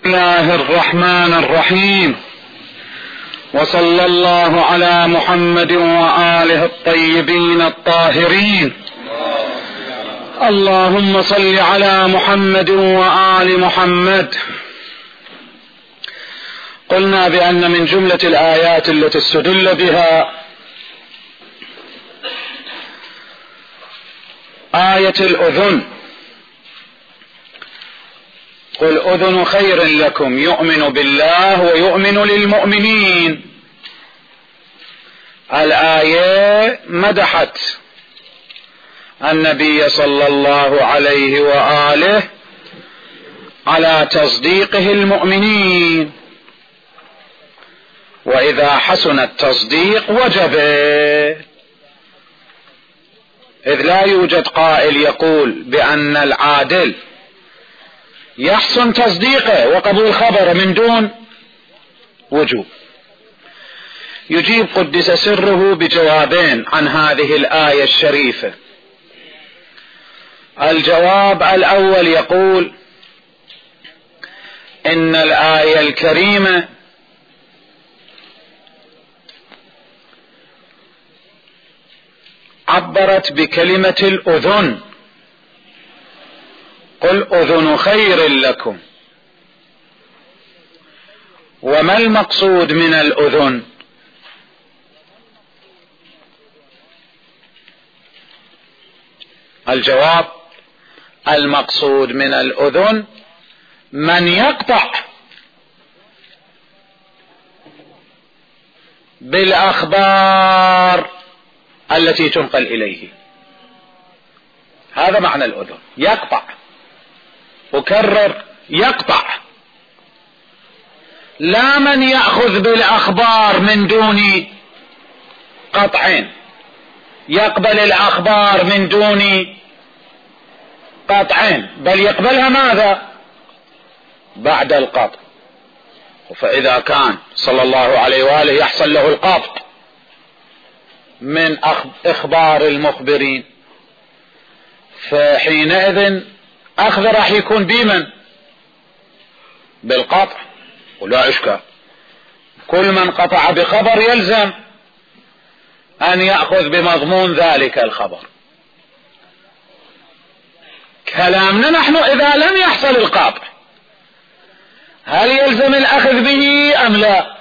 الله الرحمن الرحيم، وصلى الله على محمد وآله الطيبين الطاهرين. اللهم صل على محمد وآل محمد. قلنا بأن من جملة الآيات التي استدل بها آية الأذن: قل أذن خير لكم يؤمن بالله ويؤمن للمؤمنين. الآية مدحت النبي صلى الله عليه وآله على تصديقه المؤمنين، وإذا حسن التصديق وجب، إذ لا يوجد قائل يقول بأن العادل يحسن تصديقه وقبول خبره من دون وجوب. يجيب قدس سره بجوابين عن هذه الآية الشريفة. الجواب الأول يقول إن الآية الكريمة عبرت بكلمة الأذن: قل أذن خير لكم. وما المقصود من الأذن؟ الجواب: المقصود من الأذن من يقطع بالأخبار التي تنقل إليه. هذا معنى الأذن، يقطع. أكرر: يقطع، لا من يأخذ بالأخبار من دون قطع، يقبل الأخبار من دون قطع، بل يقبلها ماذا؟ بعد القطع. فإذا كان صلى الله عليه وآله يحصل له القطع من إخبار المخبرين، فحينئذ أخذ راح يكون بمن؟ بالقطع، ولا إشكال. كل من قطع بخبر يلزم أن يأخذ بمضمون ذلك الخبر. كلامنا نحن إذا لم يحصل القطع هل يلزم الأخذ به أم لا؟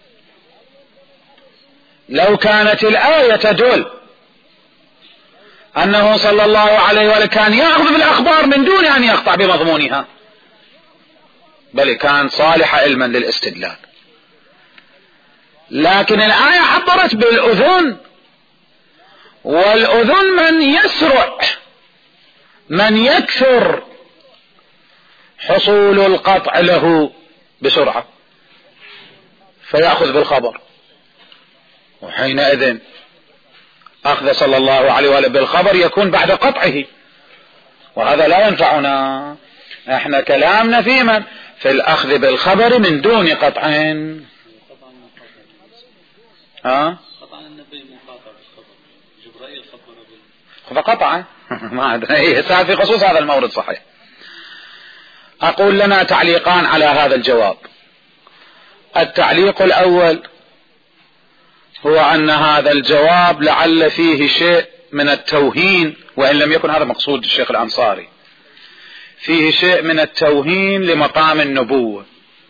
لو كانت الآية تدل أنه صلى الله عليه وآله كان يأخذ بالأخبار من دون أن يقطع بمضمونها، بل كان صالح علما للاستدلال. لكن الآية عبرت بالأذن، والأذن من يسرع، من يكثر حصول القطع له بسرعة فيأخذ بالخبر، وحينئذ أخذ صلى الله عليه وآله بالخبر يكون بعد قطعه، وهذا لا ينفعنا. احنا كلامنا في من؟ في الأخذ بالخبر من دون قطع. قطع النبي مخاطب بالخبر، جبرائيل خبر فقطع ما أدري في خصوص هذا المورد. صحيح. أقول لنا تعليقان على هذا الجواب. التعليق الأول هو أن هذا الجواب لعل فيه شيء من التوهين، وإن لم يكن هذا مقصود الشيخ الأنصاري، فيه شيء من التوهين لمقام النبوة،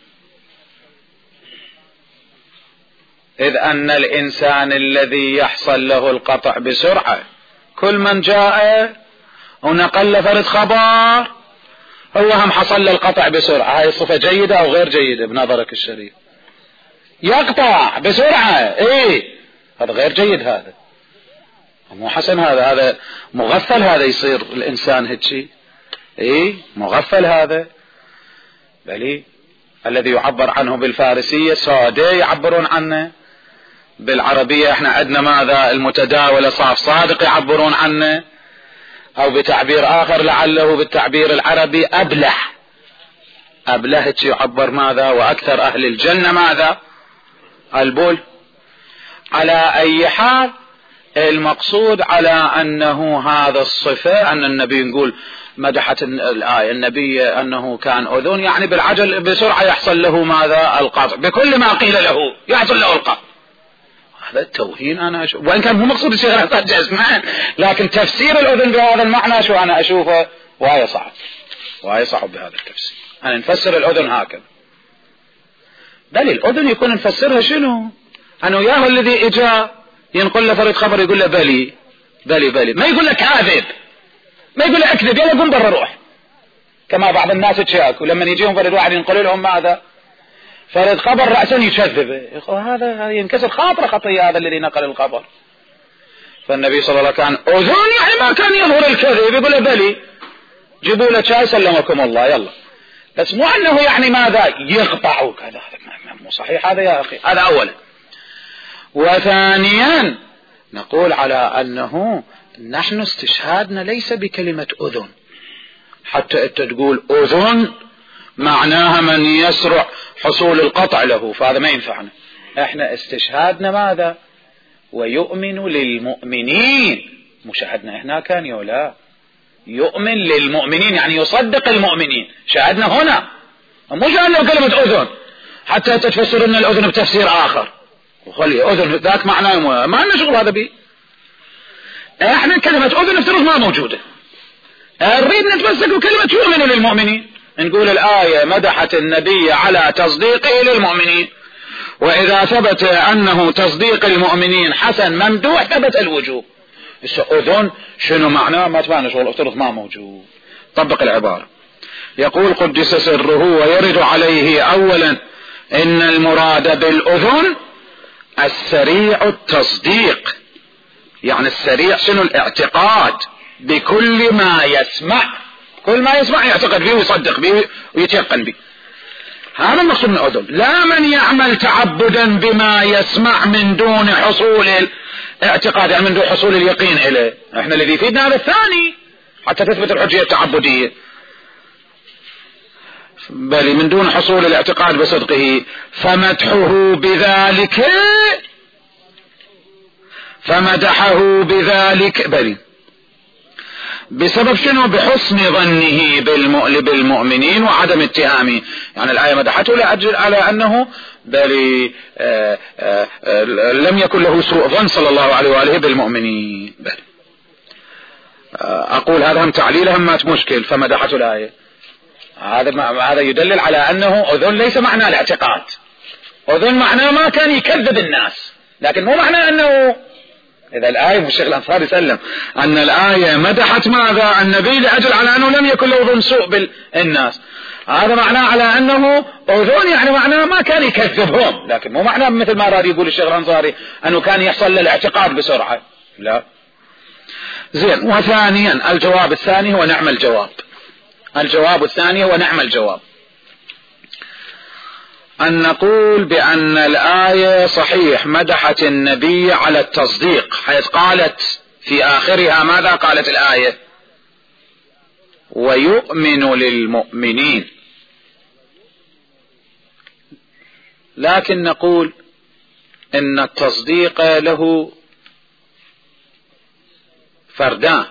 إذ أن الإنسان الذي يحصل له القطع بسرعة كل من جاء ونقل فرد خبر هو هم حصل له القطع بسرعة. هاي صفة جيدة أو غير جيدة بنظرك الشريف؟ يقطع بسرعة، هذا غير جيد، هذا مو حسن، هذا مغفل، هذا يصير الإنسان هيك مغفل. هذا بلي الذي يعبر عنه بالفارسية سادة يعبرون عنه، بالعربية احنا عندنا ماذا؟ المتداولة صاف صادق يعبرون عنه، او بتعبير اخر لعله بالتعبير العربي ابلح، ابلهت يعبر ماذا؟ واكثر اهل الجنة ماذا؟ البول. على اي حال المقصود على أنه هذا الصفة، أن النبي نقول مدحت الآية النبي أنه كان أذن، يعني بالعجل بسرعة يحصل له ماذا؟ القطع، بكل ما قيل له يحصل له القطع. هذا التوهين أنا أشوف، وإن كان هو مقصود الشيخ الأنصاري جزمان، لكن تفسير الأذن بهذا المعنى شو أنا أشوفه وهي صعب، وهي صعب بهذا التفسير. أنا نفسر الأذن هكذا، بل الأذن يكون نفسرها شنو؟ أنه ياهو الذي إجا ينقل له فرد خبر يقول له بلي بلي بلي، ما يقول له كاذب، ما يقول له اكذب، يلا قم برا روح، كما بعض الناس تشاكوا لما يجيهم فرد واحد ينقل لهم ماذا؟ فرد خبر رأسا يكذبه، هذا ينكسر خاطر خطية هذا الذي نقل الخبر. فالنبي صلى الله عليه وسلم كان أذن، يعني ما كان يظهر الكذب، يقول له بلي جيبوا له شاي سلمكم الله يلا، بس مو أنه يعني ماذا يقطعوا كذا، مو صحيح هذا يا أخي. هذا أولا. وثانيا نقول على أنه نحن استشهادنا ليس بكلمة أذن، حتى أنت تقول أذن معناها من يسرع حصول القطع له، فهذا ما ينفعنا. احنا استشهادنا ماذا؟ ويؤمن للمؤمنين، مشاهدنا هنا كان يولا يؤمن للمؤمنين، يعني يصدق المؤمنين. شاهدنا هنا مو شاهدنا كلمة أذن حتى تتفسر أن الأذن بتفسير آخر وخلي أذن ذاك معناه ما لنا شغل هذا بي. احنا كلمة أذن افترض ما موجودة، نريد نتمسك بكلمة يؤمن للمؤمنين، نقول الآية مدحت النبي على تصديقه للمؤمنين، وإذا ثبت أنه تصديق المؤمنين حسن ممدوح ثبت الوجوب. أذن شنو معناه؟ ما تبان شغل افترض ما موجود. طبق العبارة. يقول قدس سره ويرد عليه أولا إن المراد بالأذن السريع التصديق، يعني السريع شنو؟ الاعتقاد بكل ما يسمع، كل ما يسمع يعتقد به ويصدق به ويتيقن به، هذا المقصود من الأذن. لا من يعمل تعبدا بما يسمع من دون حصول الاعتقاد، يعني من دون حصول اليقين إليه. احنا الذي يفيدنا هذا الثاني حتى تثبت الحجية التعبدية، بل من دون حصول الاعتقاد بصدقه. فمدحه بذلك، فمدحه بذلك بل بسبب شنو؟ بحسن ظنه بالمؤمنين وعدم اتهامه. يعني الآية مدحته لأجل على أنه بل لم يكن له سوء ظن صلى الله عليه وآله بالمؤمنين. بل أقول هذا هم تعليل هم مشكل. فمدحته الآية هذا يدلل على أنه أذن ليس معنى الاعتقاد، أذن معناه ما كان يكذب الناس، لكن مو معنى أنه إذا الآية الشيخ الأنصاري سلم أن الآية مدحت ماذا؟ النبي لأجل على أنه لم يكن له ظن سوء بالناس، هذا معناه على أنه أذن، يعني معناه ما كان يكذبهم، لكن مو معناه مثل ما راد يقول الشيخ الأنصاري أنه كان يحصل للاعتقاد بسرعة، لا. زين. وثانيا الجواب الثاني هو نعم الجواب. الجواب الثاني هو نعم الجواب، أن نقول بأن الآية صحيح مدحت النبي على التصديق، حيث قالت في آخرها ماذا قالت الآية؟ ويؤمن للمؤمنين. لكن نقول إن التصديق له فردان،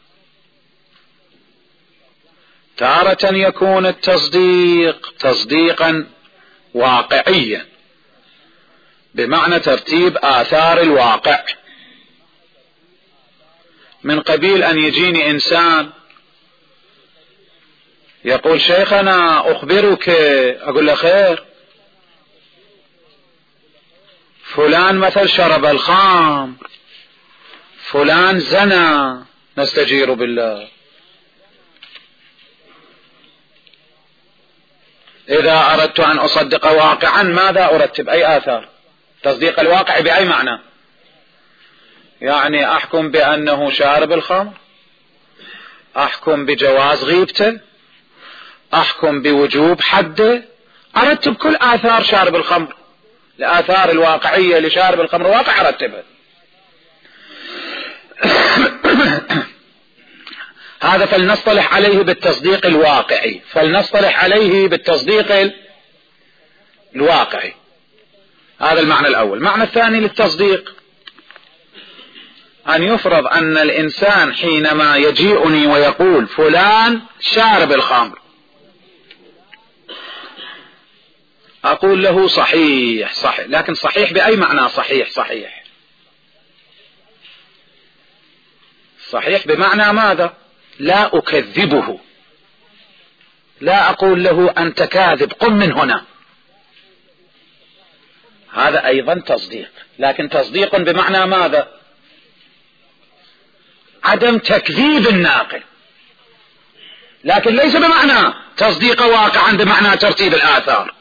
تارة يكون التصديق تصديقا واقعيا بمعنى ترتيب آثار الواقع، من قبيل أن يجيني إنسان يقول شيخنا أخبرك، أقول له خير، فلان مثل شرب الخمر، فلان زنى، نستجير بالله. إذا أردت أن أصدق واقعا ماذا أرتب؟ أي آثار؟ تصديق الواقع بأي معنى؟ يعني أحكم بأنه شارب الخمر، أحكم بجواز غيبته، أحكم بوجوب حده، أرتب كل آثار شارب الخمر، الآثار الواقعية لشارب الخمر واقع أرتبها. هذا فلنصطلح عليه بالتصديق الواقعي، فلنصطلح عليه بالتصديق الواقعي. هذا المعنى الأول. المعنى الثاني للتصديق أن يفرض أن الإنسان حينما يجيئني ويقول فلان شارب الخمر، أقول له صحيح صحيح، لكن صحيح بأي معنى صحيح؟ صحيح بمعنى ماذا؟ لا أكذبه، لا أقول له أنت كاذب قم من هنا، هذا أيضا تصديق، لكن تصديق بمعنى ماذا؟ عدم تكذيب الناقل، لكن ليس بمعنى تصديق واقعا بمعنى ترتيب الآثار،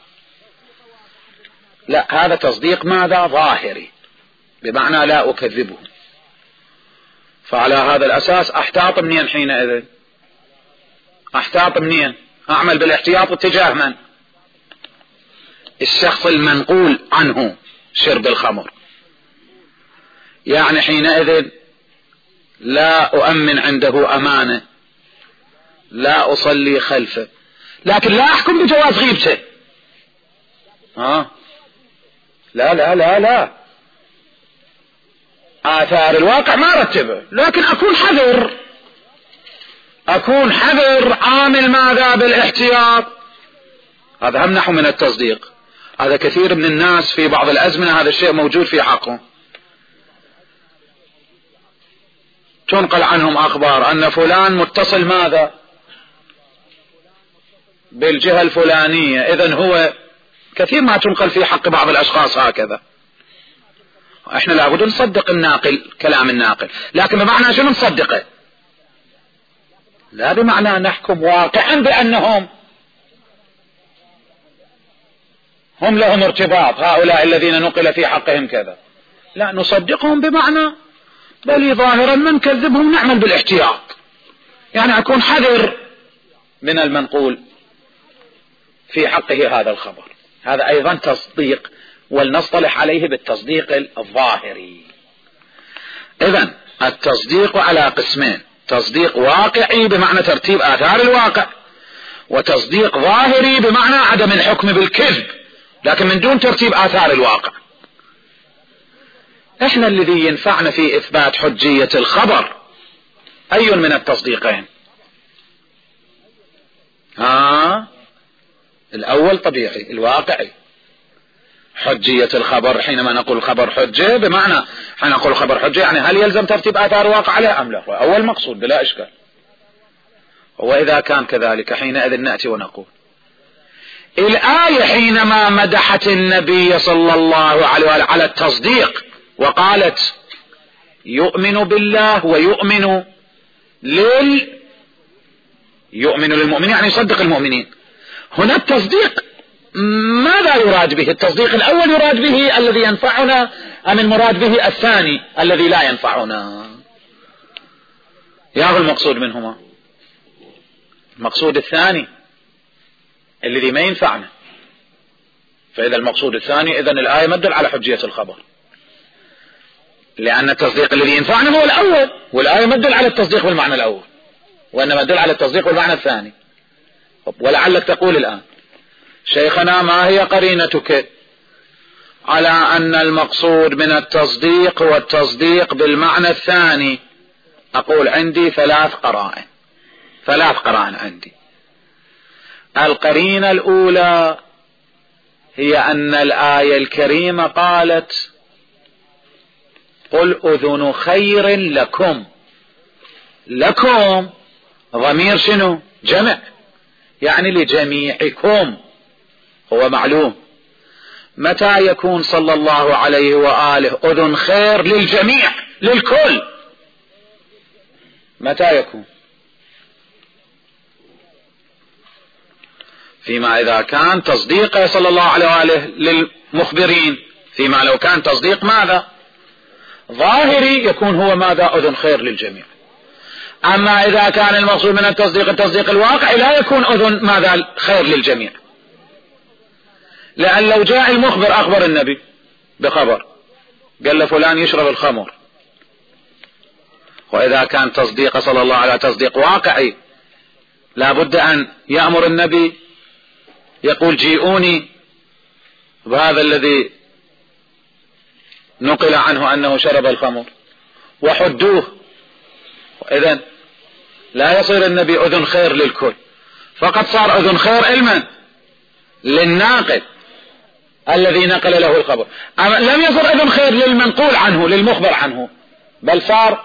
لا، هذا تصديق ماذا؟ ظاهري، بمعنى لا أكذبه. فعلى هذا الأساس أحتاط منين حينئذ؟ أحتاط منين؟ أعمل بالاحتياط اتجاه من؟ الشخص المنقول عنه شرب الخمر، يعني حينئذ لا أؤمن عنده أمانة، لا أصلي خلفه، لكن لا أحكم بجواز غيبته. لا لا لا لا، آثار الواقع ما رتبه، لكن أكون حذر عامل ماذا؟ بالاحتياط. هذا هم نحو من التصديق. هذا كثير من الناس في بعض الأزمنة هذا الشيء موجود في حقهم، تنقل عنهم أخبار أن فلان متصل ماذا؟ بالجهة الفلانية، إذن هو كثير ما تنقل في حق بعض الأشخاص هكذا. احنا لابد نصدق الناقل، كلام الناقل، لكن بمعنى شنو نصدقه؟ لا بمعنى نحكم واقعا بأنهم هم لهم ارتباط، هؤلاء الذين نقل في حقهم كذا، لا، نصدقهم بمعنى بل ظاهرا من كذبهم نعمل بالاحتياط، يعني أكون حذر من المنقول في حقه هذا الخبر. هذا أيضا تصديق، ولنصطلح عليه بالتصديق الظاهري. إذن التصديق على قسمين: تصديق واقعي بمعنى ترتيب آثار الواقع، وتصديق ظاهري بمعنى عدم الحكم بالكذب لكن من دون ترتيب آثار الواقع. احنا الذي ينفعنا في إثبات حجية الخبر أي من التصديقين؟ الأول طبيعي الواقعي، حجية الخبر. حينما نقول الخبر حجة بمعنى حين نقول الخبر حجة يعني هل يلزم ترتيب آثار واقع عليه أم لا؟ أول مقصود بلا إشكال. وإذا كان كذلك حينئذ نأتي ونقول الآية حينما مدحت النبي صلى الله عليه وآله على التصديق وقالت يؤمن بالله ويؤمن للمؤمنين، يعني يصدق المؤمنين. هنا التصديق ماذا يراد به؟ التصديق الأول يراد به الذي ينفعنا أم المراد به الثاني الذي لا ينفعنا؟ يا المقصود منهما المقصود الثاني الذي ما ينفعنا، فإذا المقصود الثاني إذن الآية مدل على حجية الخبر، لأن التصديق الذي ينفعنا هو الأول، والآية مدل على التصديق بالمعنى الأول، وإنما مدل على التصديق بالمعنى الثاني. ولعلك تقول الآن شيخنا ما هي قرينتك على أن المقصود من التصديق هو التصديق بالمعنى الثاني؟ أقول عندي ثلاث قرائن عندي. القرينة الأولى هي أن الآية الكريمة قالت قل أذن خير لكم ضمير شنو؟ جمع، يعني لجميعكم. هو معلوم متى يكون صلى الله عليه وآله أذن خير للجميع للكل؟ متى يكون؟ فيما إذا كان تصديقه صلى الله عليه وآله للمخبرين، فيما لو كان تصديق ماذا؟ ظاهري يكون هو ماذا؟ أذن خير للجميع. أما إذا كان المقصود من التصديق الواقعي لا يكون أذن ماذا؟ خير للجميع. لأن لو جاء المخبر أخبر النبي بخبر قال له فلان يشرب الخمر، وإذا كان تصديق صلى الله عليه تصديق واقعي لابد أن يأمر النبي يقول جيئوني بهذا الذي نقل عنه أنه شرب الخمر، وحدوه. إذن لا يصير النبي أذن خير للكل، فقد صار أذن خير علما للناقل الذي نقل له الخبر. أما لم يصر أذن خير للمنقول عنه للمخبر عنه، بل صار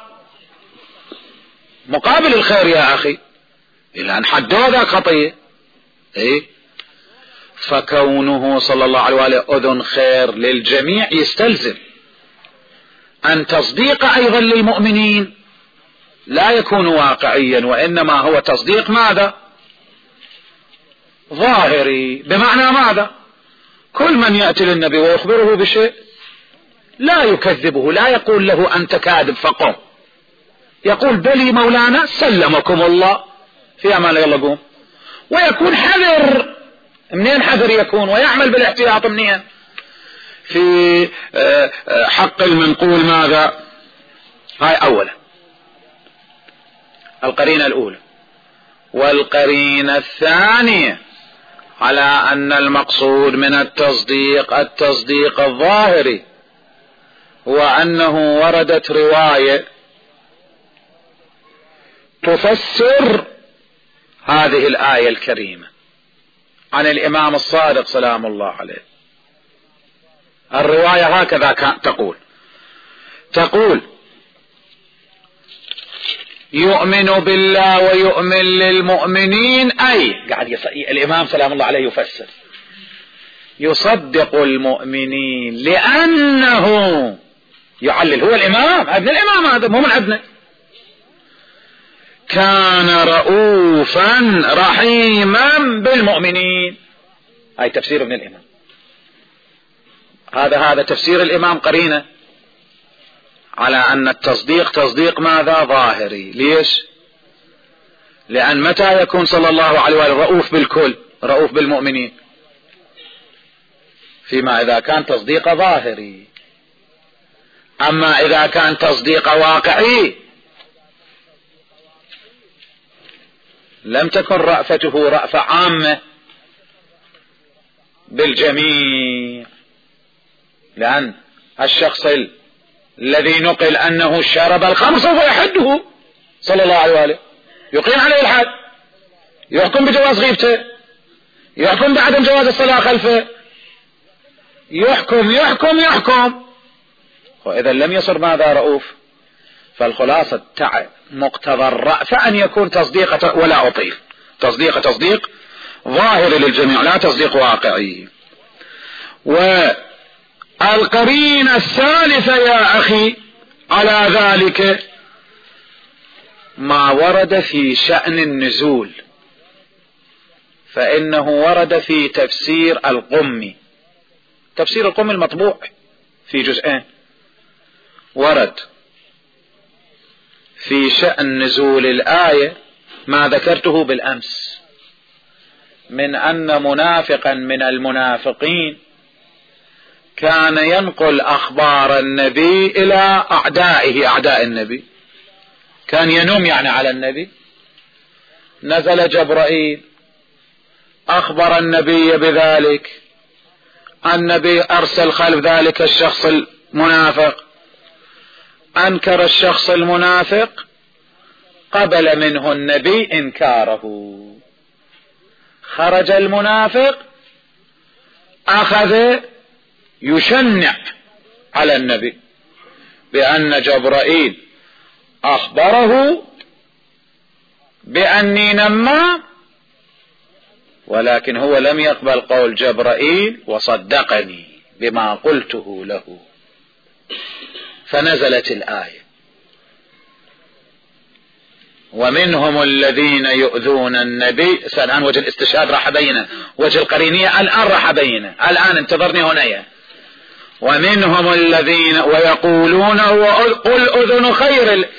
مقابل الخير يا أخي، إلى أن حدوا ذاك خطية. إيه؟ فكونه صلى الله عليه وآله أذن خير للجميع يستلزم أن تصديق أيضا للمؤمنين لا يكون واقعيا، وإنما هو تصديق ماذا؟ ظاهري. بمعنى ماذا؟ كل من يأتي للنبي ويخبره بشيء لا يكذبه، لا يقول له أنت كاذب فقم، يقول بلي مولانا سلمكم الله في أمان يلا قوم، ويكون حذر. منين حذر يكون؟ ويعمل بالاحتياط منين؟ في حق المنقول ماذا؟ هاي أولا القرينة الأولى. والقرينة الثانية على أن المقصود من التصديق الظاهري، وأنه وردت رواية تفسر هذه الآية الكريمة عن الإمام الصادق سلام الله عليه. الرواية هكذا تقول يؤمن بالله ويؤمن للمؤمنين، أي قاعد الإمام سلام الله عليه يفسر يصدق المؤمنين لأنه يعلل. هو الإمام، ابن الإمام هذا مو من عندنا، كان رؤوفا رحيما بالمؤمنين. هاي تفسير ابن الإمام، هذا تفسير الإمام قرينة على أن التصديق تصديق ماذا؟ ظاهري. ليش؟ لأن متى يكون صلى الله عليه وآله رؤوف بالكل، رؤوف بالمؤمنين؟ فيما إذا كان تصديق ظاهري. أما إذا كان تصديق واقعي لم تكن رأفته رأفة عامة بالجميع، لأن الشخص الذي نقل أنه شرب الخمر سوف يحده صلى الله عليه وآله، يقيم عليه الحد، يحكم بجواز غيبته، يحكم بعدم جواز الصلاة خلفه، يحكم. وإذا لم يصر ماذا؟ رؤوف. فالخلاصة مقتضى الرأفة أن يكون تصديق، ولا أطيل تصديق ظاهر للجميع لا تصديق واقعي. والقرينة الثالثة يا أخي على ذلك ما ورد في شأن النزول، فإنه ورد في تفسير القمي. تفسير القمي المطبوع في جزئين، ورد في شأن نزول الآية ما ذكرته بالأمس من أن منافقا من المنافقين كان ينقل أخبار النبي إلى أعدائه، أعداء النبي، كان ينوم يعني على النبي. نزل جبرائيل أخبر النبي بذلك، النبي أرسل خلف ذلك الشخص المنافق، أنكر الشخص المنافق، قبل منه النبي إنكاره، خرج المنافق أخذ يشنع على النبي بأن جبرائيل أخبره بأني نمام، ولكن هو لم يقبل قول جبرائيل وصدقني بما قلته له. فنزلت الآية ومنهم الذين يؤذون النبي. الآن وجه الاستشهاد راح بينه، وجه القرينية الآن راح بينه، الآن انتظرني هنا. ومنهم الذين ويقولون قل أذن خير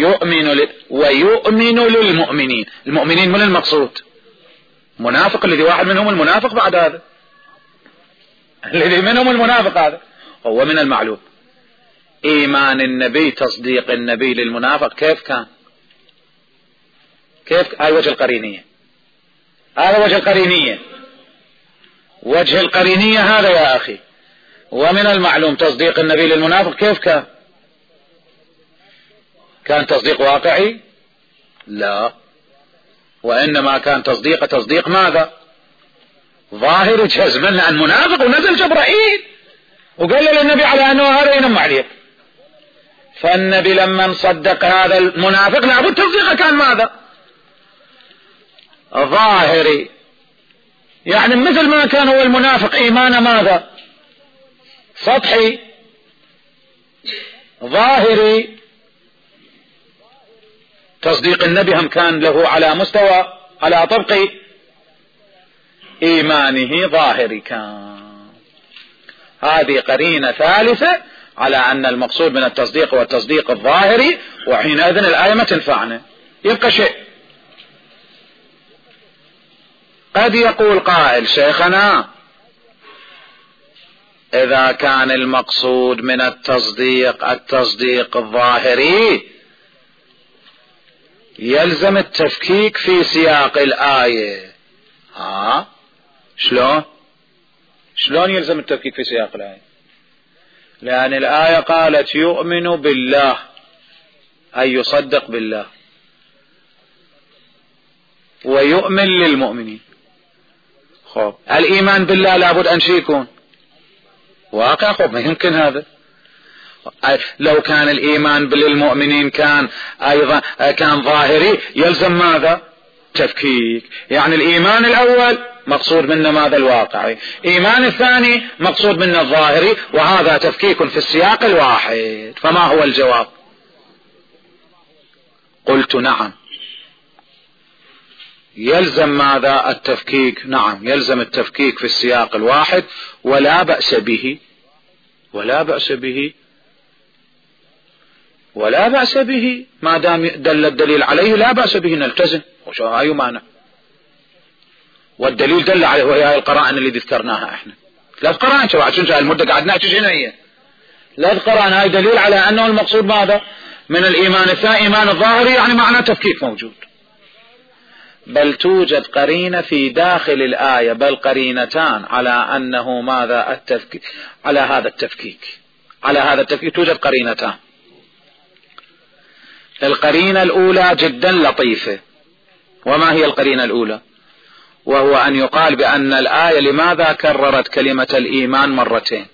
ويؤمن للمؤمنين. المؤمنين من المقصود؟ منافق، الذي واحد منهم المنافق بعد هذا، الذي منهم المنافق هذا هو من المعلوم. إيمان النبي تصديق النبي للمنافق كيف كان؟ كيف؟ هاي وجه القرينية، هذا وجه القرينية، وجه القرينية هذا يا أخي. ومن المعلوم تصديق النبي للمنافق كيف كان؟ كان تصديق واقعي؟ لا، وإنما كان تصديق ماذا؟ ظاهري جزما عن منافق، ونزل جبرائيل وقال للنبي على أنه هذا ينم عليه. فالنبي لما صدق هذا المنافق لابد تصديقه كان ماذا؟ ظاهري، يعني مثل ما كان هو المنافق إيمان ماذا؟ سطحي ظاهري، تصديق النبي هم كان له على مستوى على طبق إيمانه ظاهري كان. هذه قرينة ثالثة على أن المقصود من التصديق هو التصديق الظاهري، وحينئذ الآية ما تنفعنا. يبقى شيء، قد يقول قائل شيخنا إذا كان المقصود من التصديق الظاهري يلزم التفكيك في سياق الآية. شلون يلزم التفكيك في سياق الآية؟ لأن الآية قالت يؤمن بالله، أي يصدق بالله، ويؤمن للمؤمنين. خب الإيمان بالله لابد أن يكون واقع. خب ما يمكن هذا. لو كان الإيمان للمؤمنين كان أيضا كان ظاهري يلزم ماذا؟ تفكيك. يعني الإيمان الأول مقصود منه ماذا؟ الواقعي. إيمان الثاني مقصود منه الظاهري، وهذا تفكيك في السياق الواحد. فما هو الجواب؟ قلت نعم، يلزم ماذا؟ التفكيك. نعم يلزم التفكيك في السياق الواحد، ولا بأس به، ولا بأس به، ولا بأس به ما دام دل الدليل عليه لا بأس به، نلتزم. وشو أي مانع؟ والدليل دل عليه، وهي القرائن اللي ذكرناها احنا. ثلاث قرائن شو عشان المدة قاعد نحكي شنو هي؟ ثلاث قرائن هاي دليل على أنه المقصود ماذا؟ من الإيمان الثاني إيمان الظاهري، يعني معنى تفكيك موجود. بل توجد قرينة في داخل الآية، بل قرينتان على أنه ماذا؟ التفكيك. على هذا التفكيك، على هذا التفكيك توجد قرينتان. القرينة الأولى جدا لطيفة. وما هي القرينة الأولى؟ وهو أن يقال بأن الآية لماذا كررت كلمة الإيمان مرتين؟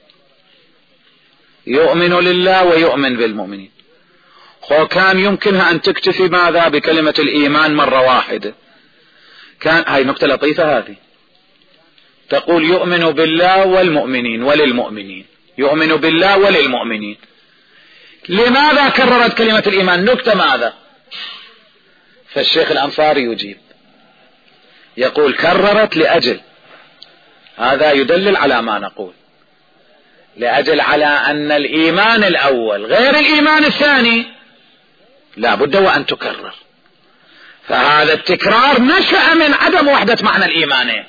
يؤمن لله ويؤمن بالمؤمنين. كان يمكنها أن تكتفي ماذا؟ بكلمة الإيمان مرة واحدة. كان هاي نقطة لطيفة هذه، تقول يؤمن بالله والمؤمنين وللمؤمنين، يؤمن بالله وللمؤمنين. لماذا كررت كلمة الإيمان؟ نكتة ماذا؟ فالشيخ الأنصاري يجيب يقول كررت لأجل، هذا يدلل على ما نقول، لأجل على أن الإيمان الأول غير الإيمان الثاني لا بد وأن تكرر. فهذا التكرار نشأ من عدم وحدة معنى الإيمانين.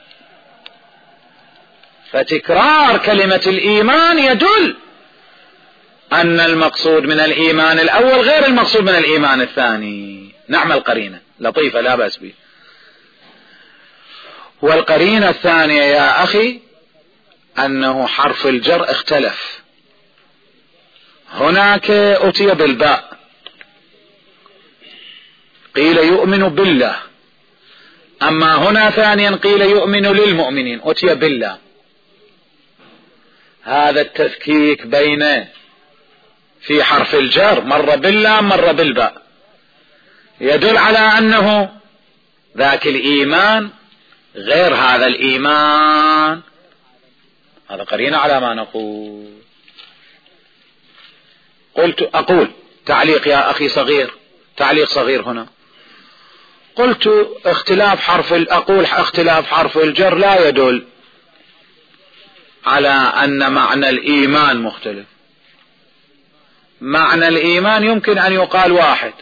فتكرار كلمة الإيمان يدل أن المقصود من الإيمان الأول غير المقصود من الإيمان الثاني. نعمل قرينة لطيفة لا بأس به. والقرينة الثانية يا أخي أنه حرف الجر اختلف. هناك أتي بالباء، قيل يؤمن بالله، أما هنا ثانيا قيل يؤمن للمؤمنين، أتي بالله. هذا التفكيك بين في حرف الجر مرة بالله مرة بالباء يدل على أنه ذاك الإيمان غير هذا الإيمان. هذا قرينة على ما نقول. أقول تعليق يا أخي صغير، تعليق صغير هنا. قلت اختلاف حرف الجر لا يدل على أن معنى الإيمان مختلف. معنى الإيمان يمكن أن يقال واحد،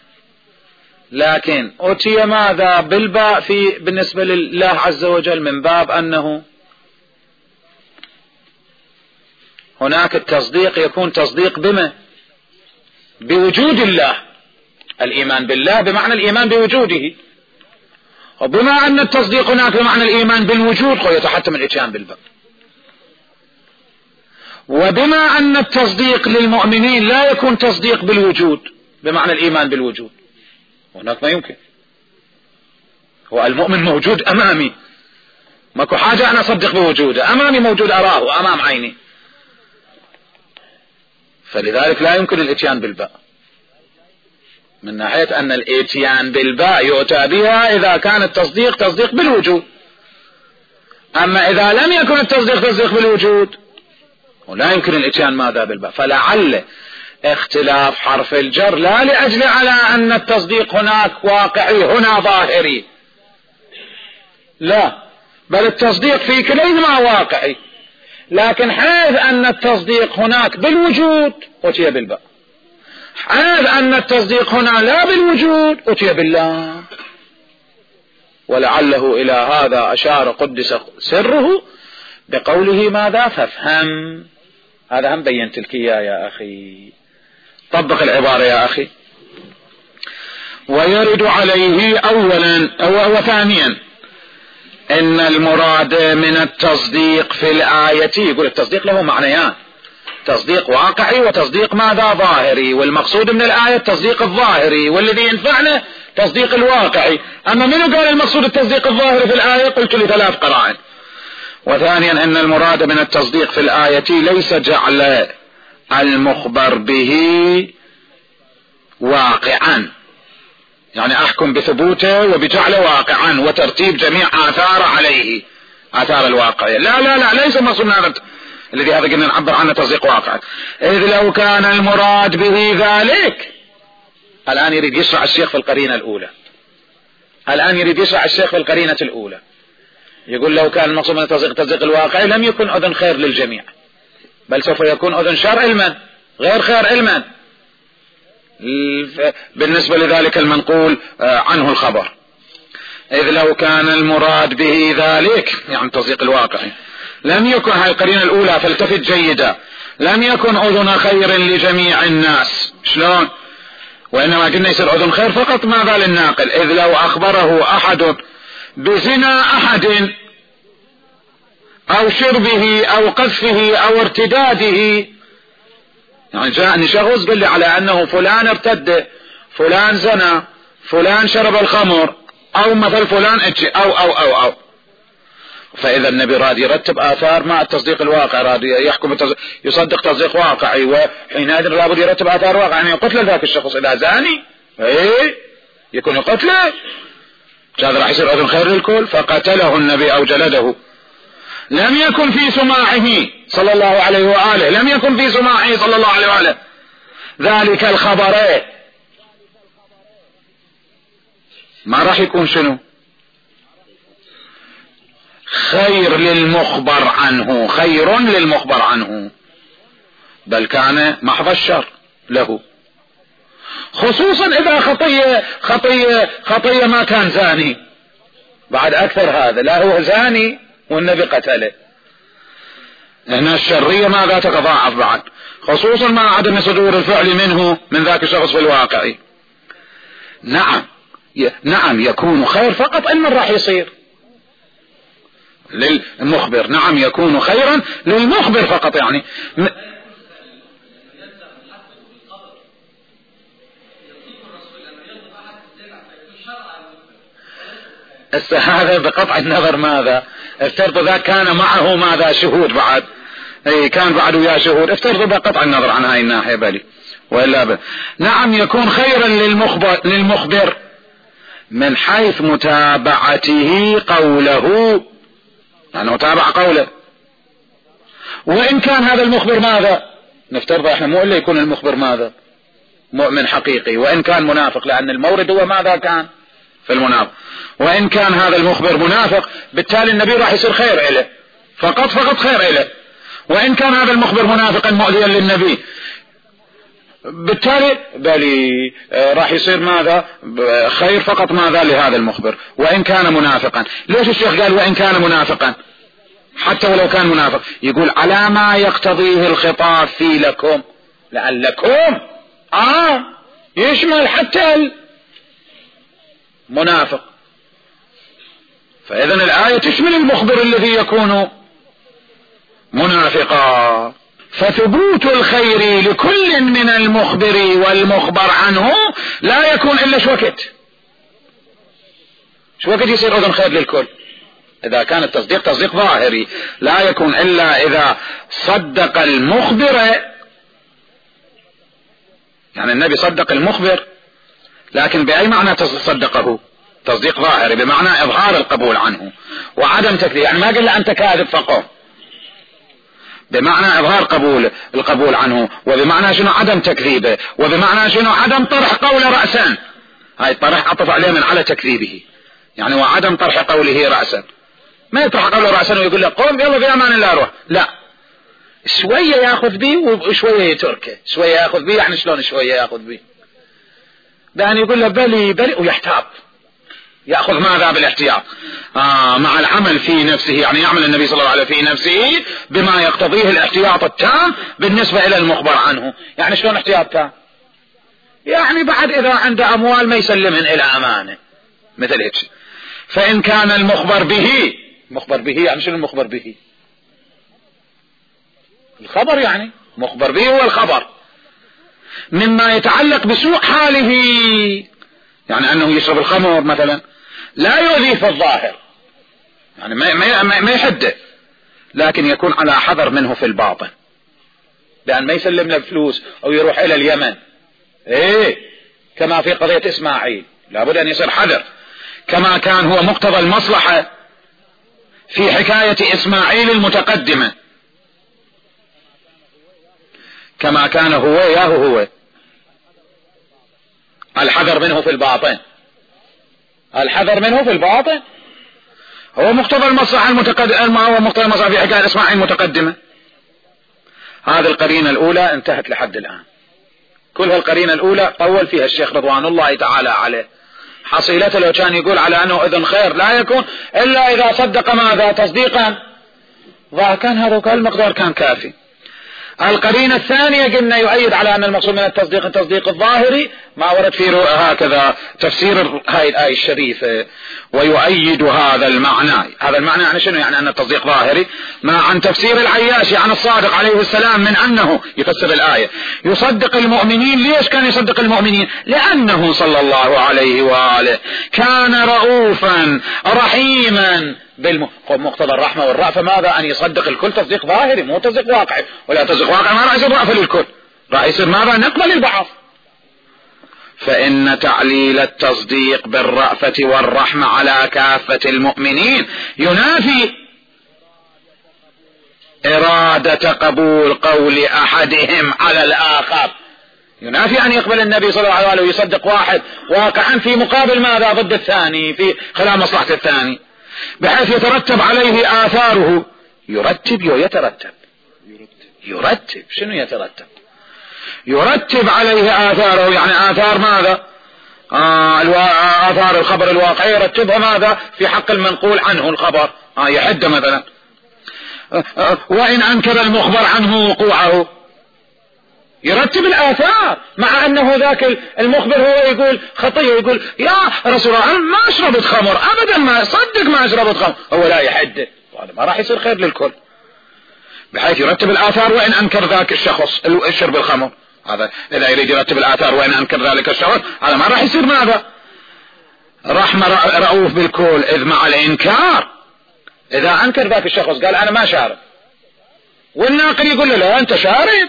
لكن أتي ماذا بالباء بالنسبة لله عز وجل من باب أنه هناك التصديق يكون تصديق بوجود الله. الإيمان بالله بمعنى الإيمان بوجوده، وبما أن التصديق هناك بمعنى الإيمان بالوجود يتحتم الإتيان بالباء. وبما أن التصديق للمؤمنين لا يكون تصديق بالوجود بمعنى الإيمان بالوجود، هناك ما يمكن. هو المؤمن موجود أمامي، ماكو حاجة أنا أصدق بوجوده، أمامي موجود أراه أمام عيني، فلذلك لا يمكن الاتيان بالباء، من ناحية أن الاتيان بالباء يؤتى بها إذا كان التصديق تصديق بالوجود. أما إذا لم يكن التصديق تصديق بالوجود ولا يمكن الاتيان ماذا بالباء. فلعل اختلاف حرف الجر لا لأجل على أن التصديق هناك واقعي هنا ظاهري، لا، بل التصديق في كليهما واقعي، لكن حيث أن التصديق هناك بالوجود أتي بالباء، حيث أن التصديق هنا لا بالوجود أتي بالله. ولعله إلى هذا أشار قدس سره بقوله ماذا؟ فافهم. هذا هم بينت لك يا أخي، طبق العبارة يا أخي. ويرد عليه أولا وثانيا إن المراد من التصديق في الآية، يقول التصديق له معنيان، تصديق واقعي وتصديق ماذا؟ ظاهري، والمقصود من الآية التصديق الظاهري، والذي ينفعنا تصديق الواقعي. أما منو قال المقصود التصديق الظاهري في الآية؟ قلت لثلاث قرائن. وثانيا أن المراد من التصديق في الآية ليس جعل المخبر به واقعا، يعني أحكم بثبوته وبجعله واقعا وترتيب جميع آثار عليه، آثار الواقع. لا لا لا، ليس مقصود هذا الذي هذا قلنا نعبر عنه تصديق واقع. إذ لو كان المراد به ذلك، الآن يريد يشرع الشيخ في القرينة الأولى، الآن يريد يشرع الشيخ في القرينة الأولى، يقول لو كان المقصود من تصديق الواقع لم يكن أذن خير للجميع، بل سوف يكون أذن شر علما غير خير علما بالنسبة لذلك المنقول عنه الخبر. إذ لو كان المراد به ذلك يعني تصديق الواقع لم يكن، هاي القرينة الأولى فالتفت جيدا، لم يكن أذن خير لجميع الناس. شلون؟ وإنما قلنا يصير أذن خير فقط ماذا للناقل. إذ لو أخبره أحد بزنا أحد أو شربه أو قذفه أو ارتداده، يعني جاءني شخص قال لي على أنه فلان ارتد، فلان زنا، فلان شرب الخمر، أو مثل فلان اتشي أو فإذا النبي راد يرتب آثار مع التصديق الواقع، راد يحكم يصدق تصديق واقعي، وحينئذ لابد يرتب آثار واقع، يعني يقتل ذاك الشخص إذا زاني يكون يقتله، هذا راح يصير أذن خير للكل، فقتله النبي أو جلده. لم يكن في سماعه صلى الله عليه وآله، لم يكن في سماعه صلى الله عليه وآله ذلك الخبر، ما راح يكون شنو؟ خير للمخبر عنه، خير للمخبر عنه، بل كان محض الشر له، خصوصا إذا خطية ما كان زاني، بعد أكثر هذا، لا هو زاني والنبي قتله، هنا الشرية ماذا تتضاعف بعد، خصوصا مع عدم صدور الفعل منه من ذاك الشخص في الواقع. نعم يكون خير فقط إن راح يصير للمخبر، نعم يكون خيرا للمخبر فقط، يعني هذا بقطع النظر ماذا افترض ذا كان معه ماذا شهود بعد، كان بعد ويا شهود، افترض بقطع النظر عن هاي الناحية بالي وإلا نعم يكون خيرا للمخبر من حيث متابعته قوله، يعني متابع قوله، وإن كان هذا المخبر ماذا، نفترض احنا مو إلا يكون المخبر ماذا مؤمن حقيقي، وإن كان منافق، لأن المورد هو ماذا كان في المنافق، وإن كان هذا المخبر منافق بالتالي النبي راح يصير خير إله فقط خير إله، وإن كان هذا المخبر منافقا مؤذيا للنبي بالتالي بل راح يصير ماذا خير فقط ماذا لهذا المخبر وإن كان منافقا. ليش الشيخ قال وإن كان منافقا؟ حتى ولو كان منافق، يقول على ما يقتضيه الخطاب في لكم، لعلكم يشمل حتى المنافق، فإذن الآية تشمل المخبر الذي يكون منافقا. فثبوت الخير لكل من المخبر والمخبر عنه لا يكون إلا شو وقت يصير أذن خير للكل. إذا كان التصديق تصديق ظاهري لا يكون إلا إذا صدق المخبر، يعني النبي صدق المخبر، لكن بأي معنى تصدقه؟ تصديق ظاهري بمعنى إظهار القبول عنه وعدم تكذيب، يعني ما قل له أنت كاذب فقط، بمعنى إظهار القبول عنه، وبمعنى شنو؟ عدم تكذيبه، وبمعنى شنو؟ عدم طرح قوله رأسا. هاي طرح عطف عليه من على تكذيبه، يعني وعدم طرح قوله رأسا. ما يطرح قوله رأسا ويقول له قوم يلا في أمان الله روح، لا، شوية يأخذ بي وشوية يتركه. شوية يأخذ بي يعني شلون شوية يأخذ بي؟ يعني يقول له بلي ويحتاط، يأخذ ماذا؟ بالاحتياط مع العمل في نفسه، يعني يعمل النبي صلى الله عليه وسلم في نفسه بما يقتضيه الاحتياط التام بالنسبة إلى المخبر عنه. يعني شلون احتياط تام؟ يعني بعد إذا عنده أموال ما يسلمهن إلى أمانه مثل هيك. فإن كان المخبر به، مخبر به يعني شنو المخبر به؟ الخبر، يعني مخبر به هو الخبر مما يتعلق بسوء حاله، يعني أنه يشرب الخمر مثلا لا يؤذي في الظاهر، يعني ما يحده، لكن يكون على حذر منه في الباطن، بأن ما يسلم له فلوس أو يروح إلى اليمن، كما في قضية إسماعيل لابد أن يصير حذر، كما كان هو مقتضى المصلحة في حكاية إسماعيل المتقدمة، كما كان هو الحذر منه في الباطن، الحذر منه في الباطن هو مقتضى المصلحة المتقدمة، هو مقتضى المصلحة في حكاية إسماعيل المتقدمة. هذه القرينة الأولى انتهت لحد الآن. كل هالقرينة الأولى طول فيها الشيخ رضوان الله تعالى عليه، حصيلته لو كان يقول على أنه إذن خير لا يكون إلا إذا صدق ماذا؟ تصديقا، وكان هذا المقدار كان كافي. القرينة الثانية قلنا يؤيد على أن المقصود من التصديق الظاهري ما ورد في هكذا تفسير هاي الآية الشريفة، ويؤيد هذا المعنى يعني شنو؟ يعني أن التصديق ظاهري عن تفسير العياشي عن الصادق عليه السلام من أنه يفسر الآية يصدق المؤمنين. ليش كان يصدق المؤمنين؟ لأنه صلى الله عليه وآله كان رؤوفا رحيما بمقتضى الرحمة والرأفة، ماذا؟ أن يصدق الكل تصديق ظاهري مو تصديق واقعي، ولا تصديق واقعي ما راح يصير رأفة للكل، راح يصير ماذا؟ نقبل البعض. فإن تعليل التصديق بالرأفة والرحمة على كافة المؤمنين ينافي إرادة قبول قول أحدهم على الآخر، ينافي أن يقبل النبي صلى الله عليه وسلم ويصدق واحد واقعا في مقابل ماذا؟ ضد الثاني، في خلال مصلحة الثاني، بحيث يترتب عليه آثاره. يرتب شنو يترتب؟ يرتب عليه آثاره، يعني آثار ماذا؟ آثار الخبر الواقعي يرتبها ماذا؟ في حق المنقول عنه الخبر، يحد مثلا. وإن أنكر المخبر عنه وقوعه يرتب الآثار، مع أنه ذاك المخبر هو يقول خطية، يقول يا رسول الله ما أشربت خمر أبدا، ما صدق ما أشربت خمر، هو لا يحد، وهذا ما راح يصير خير للكل، بحيث يرتب الآثار. وإن أنكر ذاك الشخص الشرب الخمر، هذا إذا يريد يرتب الآثار وإن أنكر ذلك الشخص، هذا ما راح يصير ماذا؟ رحمة رؤوف بالكل، إذ مع الإنكار إذا أنكر ذاك الشخص قال أنا ما شارب، والناقل يقول له لا أنت شارب،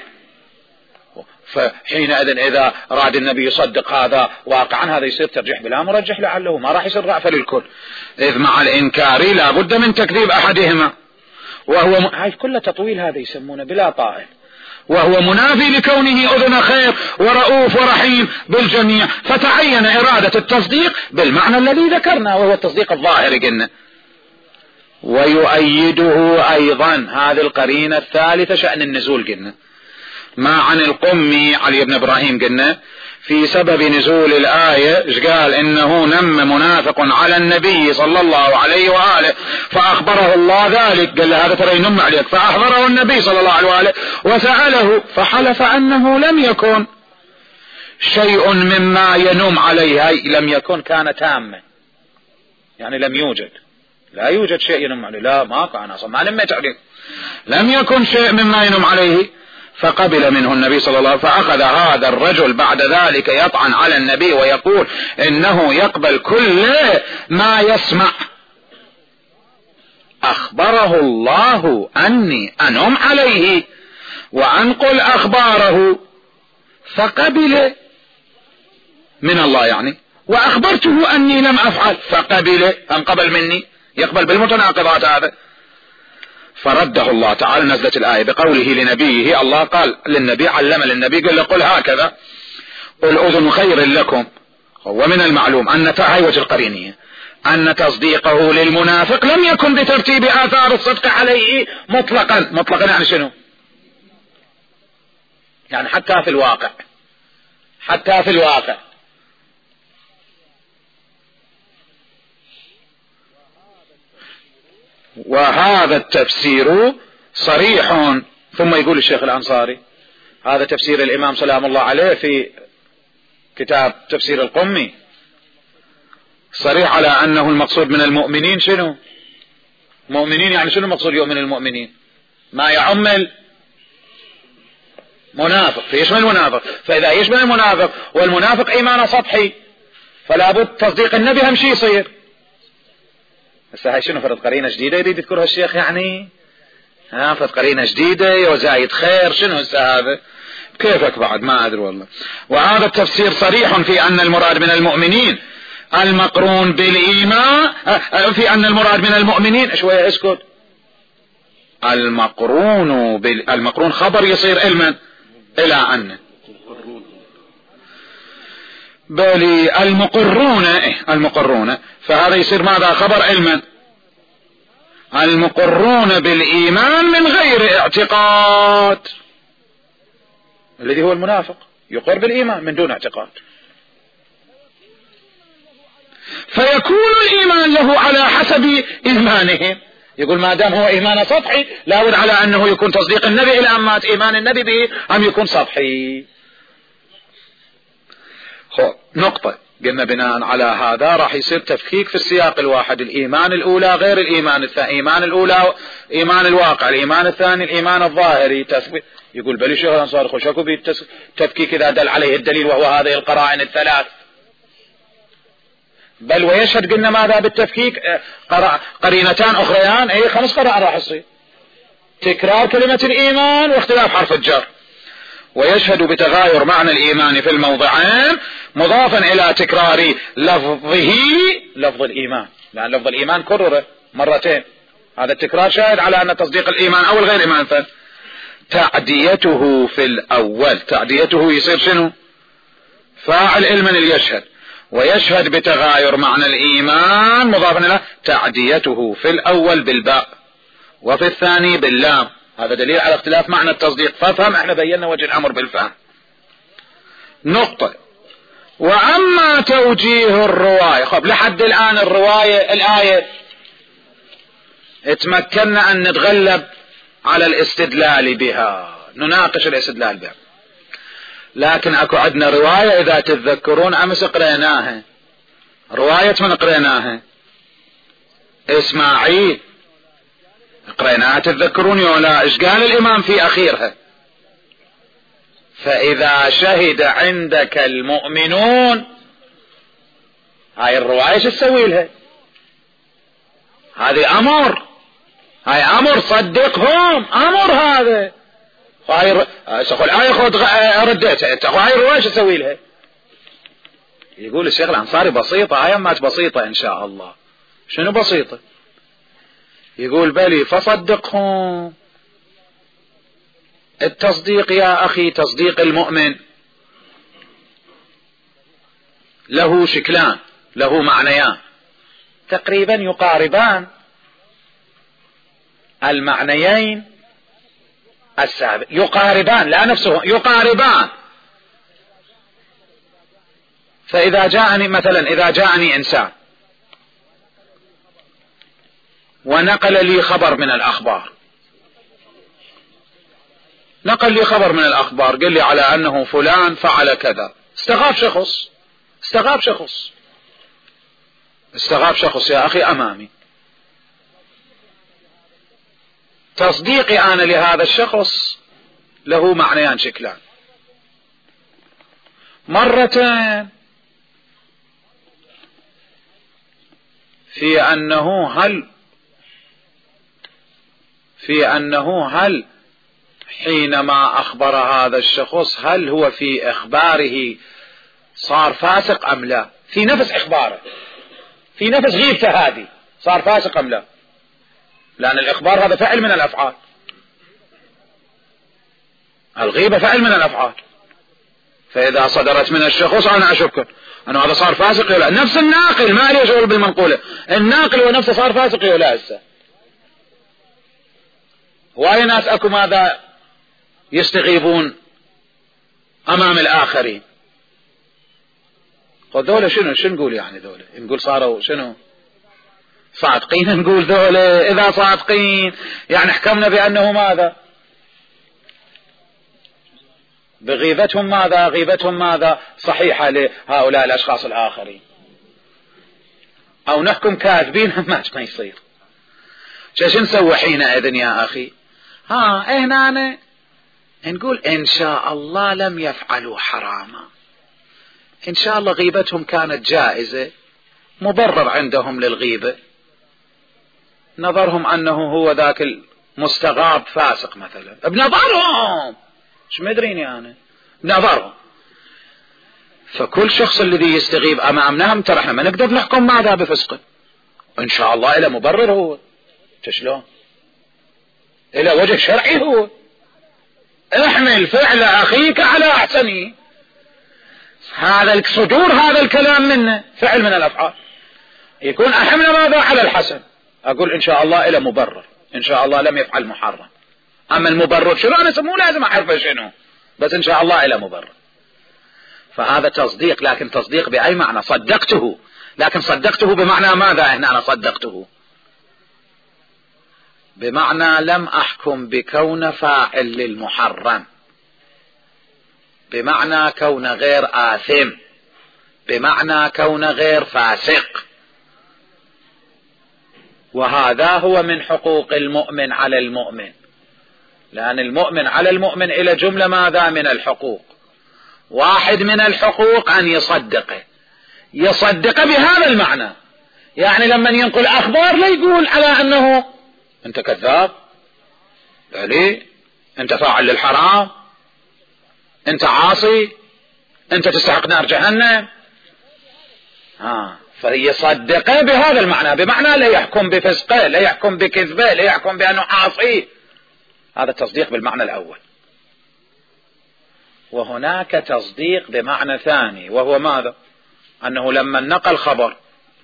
فحينئذ إذا أراد النبي يصدق هذا واقعا هذا يصير ترجح بلا مرجح لعله، ما راح يصير رأفة للكل، إذ مع الإنكار لا بد من تكذيب أحدهما، وهو هاي كل تطويل هذا يسمونه بلا طائل، وهو منافي لكونه أذن خير ورؤوف ورحيم بالجميع، فتعين إرادة التصديق بالمعنى الذي ذكرنا وهو التصديق الظاهر قلنا. ويؤيده أيضا هذه القرينة الثالثة شأن النزول قلنا، ما عن القمي علي بن إبراهيم قلنا في سبب نزول الآية إيش قال؟ إنه نم منافق على النبي صلى الله عليه وآله فأخبره الله ذلك، قال له هذا ترى ينم عليك، فأخبره النبي صلى الله عليه وآله وسأله فحلف أنه لم يكن شيء مما ينم عليه، لم يكن كان تاما، يعني لم يوجد، لا يوجد شيء ينم عليه، لا ما كان أصلا ما نمت عليه، لم يكن شيء مما ينم عليه. فقبل منه النبي صلى الله عليه وسلم. فأخذ هذا الرجل بعد ذلك يطعن على النبي ويقول إنه يقبل كل ما يسمع. أخبره الله أني أنم عليه وأنقل أخباره، فقبل من الله يعني، وأخبرته أني لم أفعل فقبل، أم قبل مني، يقبل بالمتناقضات هذا. فرده الله تعالى، نزلت الآية بقوله لنبيه، الله قال للنبي، علم للنبي، قال له قل هكذا، قل أذن خير لكم. ومن المعلوم أن هاي القرينية أن تصديقه للمنافق لم يكن بترتيب آثار الصدق عليه مطلقا. مطلقا يعني شنو؟ يعني حتى في الواقع، حتى في الواقع. وهذا التفسير صريح. ثم يقول الشيخ الأنصاري هذا تفسير الإمام سلام الله عليه في كتاب تفسير القمي، صريح على أنه المقصود من المؤمنين شنو؟ مؤمنين يعني شنو المقصود يؤمن المؤمنين؟ ما يعم المنافق، فيشمل المنافق. فإذا يشمل المنافق والمنافق إيمان سطحي فلا بد تصديق النبي هم شيء يصير. بس هاي شنو فرض قرينة جديدة يريد يذكرها الشيخ يعني؟ فرض قرينة جديدة وزايد خير، شنو هذا؟ كيفك بعد ما أدري والله. وهذا التفسير صريح في أن المراد من المؤمنين المقرون بالإيمان، في أن المراد من المؤمنين شوية اسكت، المقرون خبر يصير علما إلى أن بل المقرون فهذا يصير ماذا؟ خبر علما. المقرون بالإيمان من غير اعتقاد، الذي هو المنافق يقر بالإيمان من دون اعتقاد، فيكون الإيمان له على حسب إيمانهم. يقول ما دام هو إيمان سطحي لابد على أنه يكون تصديق النبي إلى أمات إيمان النبي به أم يكون سطحي. نقطة قلنا بناء على هذا راح يصير تفكيك في السياق الواحد. الإيمان الأولى غير الإيمان الثاني، إيمان الأولى إيمان الواقع، الإيمان الثاني الإيمان الظاهري. يقول بل شيخ الأنصاري خشكوا بالتفكيك إذا دل عليه الدليل وهو هذه القرائن الثلاث. بل ويشهد قلنا ماذا بالتفكيك؟ قرينتان أخريان، أي 5 قرائن راح يصير تكرار كلمة الإيمان واختلاف حرف الجر. ويشهد بتغاير معنى الإيمان في الموضعين مضافا إلى تكرار لفظه، لفظ الإيمان، لأن لفظ الإيمان كرر مرتين، هذا التكرار شاهد على أن تصديق الإيمان أول غير إيمان ثاني. تعديته في الأول، تعديته يصير شنو؟ فاعل علما يشهد، ويشهد بتغاير معنى الإيمان مضافا إلى تعديته في الأول بالباء وفي الثاني باللام، هذا دليل على اختلاف معنى التصديق. فافهم، احنا بينا وجه الأمر بالفهم. نقطة. وأما توجيه الرواية، خب لحد الآن الآية اتمكنا أن نتغلب على الاستدلال بها، نناقش الاستدلال بها. لكن اكو عندنا رواية إذا تتذكرون أمس قريناها، رواية من قريناها؟ إسماعيل، قريناها تتذكرون ولا؟ إيش قال الإمام في أخيرها؟ فإذا شهد عندك المؤمنون، هاي الرواية شو تسوي لها؟ هذه أمر، هاي أمر صدقهم، أمر هذا. هاي الآية خذ رديتها انت، هاي الرواية شو تسوي لها؟ يقول الشيخ الأنصاري بسيطة، هاي ما بسيطة إن شاء الله. شنو بسيطة؟ يقول بلي فصدقهم. التصديق يا أخي، تصديق المؤمن له شكلان، له معنيان تقريبا يقاربان المعنيين السابق، يقاربان لا نفسه، يقاربان. فإذا جاءني مثلا، إذا جاءني إنسان ونقل لي خبر من الأخبار، نقل لي خبر من الأخبار، قال لي على أنه فلان فعل كذا، استغاب شخص يا أخي أمامي، تصديقي أنا لهذا الشخص له معنيان شكلان. مرة في أنه هل حينما أخبر هذا الشخص هل هو في إخباره صار فاسق أم لا؟ في نفس إخباره، في نفس غيبته هذه صار فاسق أم لا؟ لأن الإخبار هذا فعل من الأفعال، الغيبة فعل من الأفعال. فإذا صدرت من الشخص أنا أشك أنه هذا صار فاسق ولا لا. نفس الناقل ما لي شغل بالمنقولة، الناقل هو نفسه صار فاسق ولا لا. هسه هواي ناس أكو ماذا يستغيبون أمام الآخرين. ذولا شنو نقول يعني؟ ذولا نقول صاروا شنو صادقين؟ نقول ذولا إذا صادقين يعني حكمنا بأنه ماذا بغيبتهم ماذا غيبتهم ماذا صحيحة لهؤلاء الأشخاص الآخرين، أو نحكم كاذبين ما يصير. شو نسوي حينئذ يا أخي؟ هنا نقول إن شاء الله لم يفعلوا حراما، إن شاء الله غيبتهم كانت جائزة، مبرر عندهم للغيبة، نظرهم أنه هو ذاك المستغاب فاسق مثلا، بنظرهم شو مدرين يعني بنظرهم. فكل شخص الذي يستغيب أمامنا ترى احنا ما نقدر نحكم ماذا بفسقه، إن شاء الله إلى مبرر هو، شلون إلى وجه شرعي هو. احمل فعل أخيك على أحسنه، هذا صدور هذا الكلام منه فعل من الأفعال، يكون أحمل ماذا على الحسن، أقول إن شاء الله إلى مبرر، إن شاء الله لم يفعل محرم. أما المبرر شنو أنا مو لازم أعرفه شنو، بس إن شاء الله إلى مبرر. فهذا تصديق، لكن تصديق بأي معنى؟ صدقته، لكن صدقته بمعنى ماذا؟ أنا صدقته بمعنى لم أحكم بكون فاعل للمحرم، بمعنى كون غير آثم، بمعنى كون غير فاسق. وهذا هو من حقوق المؤمن على المؤمن، لأن المؤمن على المؤمن إلى جملة ماذا من الحقوق. واحد من الحقوق أن يصدق بهذا المعنى، يعني لما ينقل أخبار لا يقول على أنه أنت كذاب، ليه أنت فاعل للحرام، أنت عاصي، أنت تستحق نار جهنم. فيصدق بهذا المعنى، بمعنى لا يحكم بفسقه، لا يحكم بكذبه، لا يحكم بأنه عاصي. هذا التصديق بالمعنى الأول. وهناك تصديق بمعنى ثاني، وهو ماذا؟ أنه لما نقل خبر